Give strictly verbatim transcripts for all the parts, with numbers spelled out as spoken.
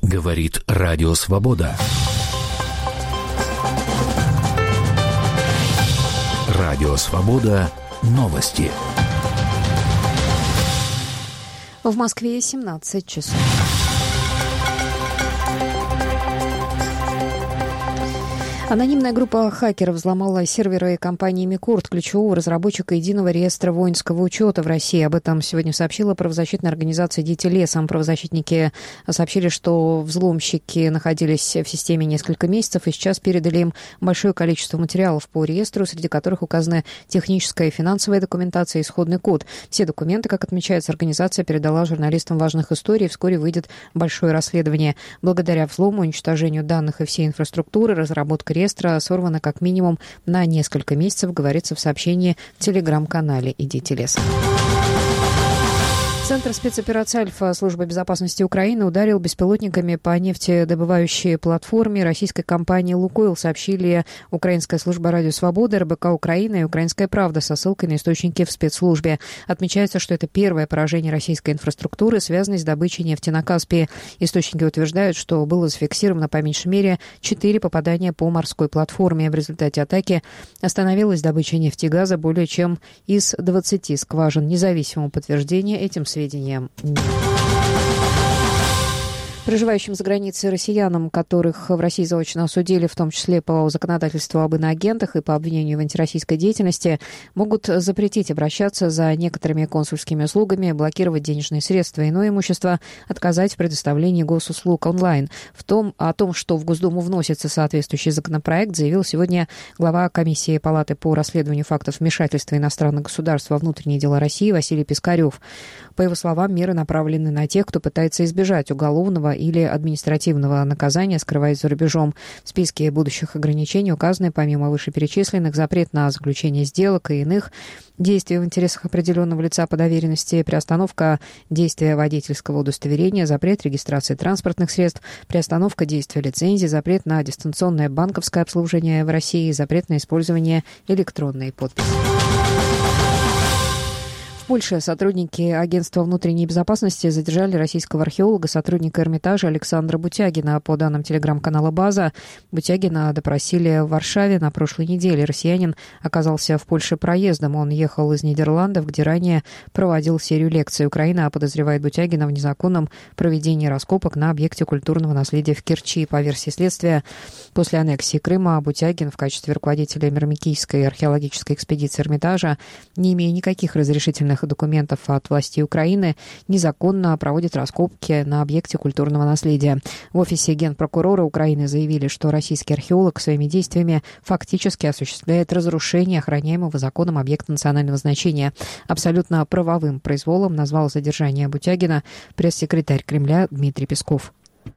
Говорит Радио Свобода. Радио Свобода. Новости. В Москве семнадцать часов. Анонимная группа хакеров взломала серверы компании Микурт, ключевого разработчика единого реестра воинского учета в России. Об этом сегодня сообщила правозащитная организация «Дети леса». Правозащитники сообщили, что взломщики находились в системе несколько месяцев и сейчас передали им большое количество материалов по реестру, среди которых указаны техническая и финансовая документация и исходный код. Все документы, как отмечается, организация передала журналистам важных историй. Вскоре выйдет большое расследование. Благодаря взлому, уничтожению данных и всей инфраструктуры, разработка реестра сорвана как минимум на несколько месяцев, говорится в сообщении в телеграм-канале «Идите лесом». Центр спецоперации «Альфа» Службы безопасности Украины ударил беспилотниками по нефтедобывающей платформе российской компании «Лукойл», сообщили Украинская служба Радио Свобода, эр бэ ка Украина и «Украинская правда» со ссылкой на источники в спецслужбе. Отмечается, что это первое поражение российской инфраструктуры, связанное с добычей нефти на Каспии. Источники утверждают, что было зафиксировано по меньшей мере четыре попадания по морской платформе. В результате атаки остановилась добыча нефти и газа более чем из двадцати скважин. Независимого подтверждения этим сведениям сведениям нет. Проживающим за границей россиянам, которых в России заочно осудили, в том числе по законодательству об иноагентах и по обвинению в антироссийской деятельности, могут запретить обращаться за некоторыми консульскими услугами, блокировать денежные средства и иное имущество, отказать в предоставлении госуслуг онлайн. В том, о том, что в Госдуму вносится соответствующий законопроект, заявил сегодня глава комиссии Палаты по расследованию фактов вмешательства иностранных государств во внутренние дела России Василий Пискарев. По его словам, меры направлены на тех, кто пытается избежать уголовного или административного наказания, скрываясь за рубежом. В списке будущих ограничений указаны, помимо вышеперечисленных, запрет на заключение сделок и иных действий в интересах определенного лица по доверенности, приостановка действия водительского удостоверения, запрет регистрации транспортных средств, приостановка действия лицензии, запрет на дистанционное банковское обслуживание в России, запрет на использование электронной подписи. В Польше сотрудники Агентства внутренней безопасности задержали российского археолога, сотрудника Эрмитажа Александра Бутягина. По данным телеграм-канала «База», Бутягина допросили в Варшаве на прошлой неделе. Россиянин оказался в Польше проездом. Он ехал из Нидерландов, где ранее проводил серию лекций. Украина подозревает Бутягина в незаконном проведении раскопок на объекте культурного наследия в Керчи. По версии следствия, после аннексии Крыма Бутягин в качестве руководителя Мирмикийской археологической экспедиции Эрмитажа, не имея никаких разрешительных документов от властей Украины, незаконно проводит раскопки на объекте культурного наследия. В офисе генпрокурора Украины заявили, что российский археолог своими действиями фактически осуществляет разрушение охраняемого законом объекта национального значения. Абсолютно правовым произволом назвал задержание Бутягина пресс-секретарь Кремля Дмитрий Песков.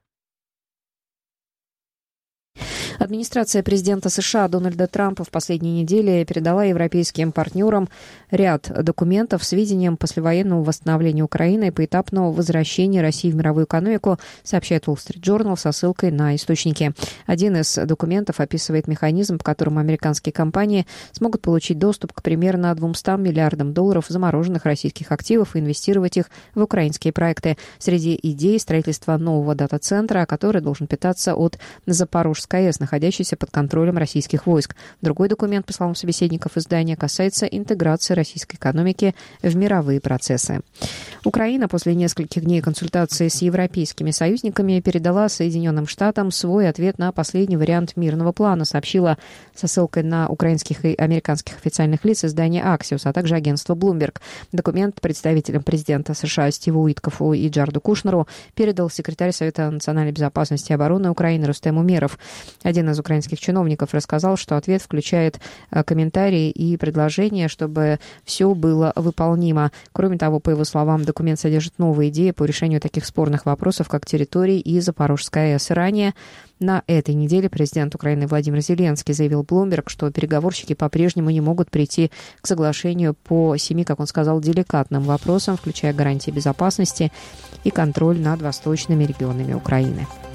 Администрация президента США Дональда Трампа в последние недели передала европейским партнерам ряд документов с видением послевоенного восстановления Украины и поэтапного возвращения России в мировую экономику, сообщает Wall Street Journal со ссылкой на источники. Один из документов описывает механизм, по которому американские компании смогут получить доступ к примерно двумстам миллиардам долларов замороженных российских активов и инвестировать их в украинские проекты. Среди идей строительства нового дата-центра, который должен питаться от Запорожской АЭС, находящейся под контролем российских войск. Другой документ, по словам собеседников издания, касается интеграции российской экономики в мировые процессы. Украина после нескольких дней консультаций с европейскими союзниками передала Соединенным Штатам свой ответ на последний вариант мирного плана, сообщила со ссылкой на украинских и американских официальных лиц издание Axios, а также агентство Bloomberg. Документ представителям президента США Стиву Уиткофу и Джареду Кушнеру передал секретарь Совета национальной безопасности и обороны Украины Рустем Умеров. Один из украинских чиновников рассказал, что ответ включает комментарии и предложения, чтобы все было выполнимо. Кроме того, по его словам, документ содержит новые идеи по решению таких спорных вопросов, как территории и Запорожская АЭС. Ранее на этой неделе президент Украины Владимир Зеленский заявил Bloomberg, что переговорщики по-прежнему не могут прийти к соглашению по семи, как он сказал, деликатным вопросам, включая гарантии безопасности и контроль над восточными регионами Украины.